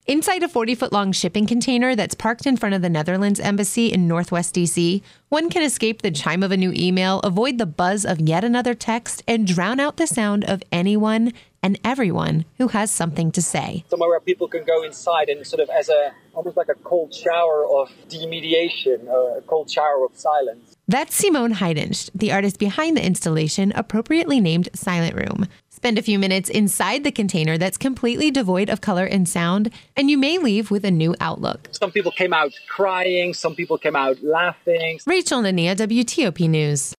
Inside a 40-foot-long shipping container that's parked in front of the Netherlands Embassy in Northwest D.C., one can escape the chime of a new email, avoid the buzz of yet another text, and drown out the sound of anyone and everyone who has something to say. Somewhere where people can go inside and sort of as almost like a cold shower of demediation, a cold shower of silence. That's Simone Heidenst, the artist behind the installation, appropriately named Silent Room. Spend a few minutes inside the container that's completely devoid of color and sound, and you may leave with a new outlook. Some people came out crying, some people came out laughing. Rachel Nania, WTOP News.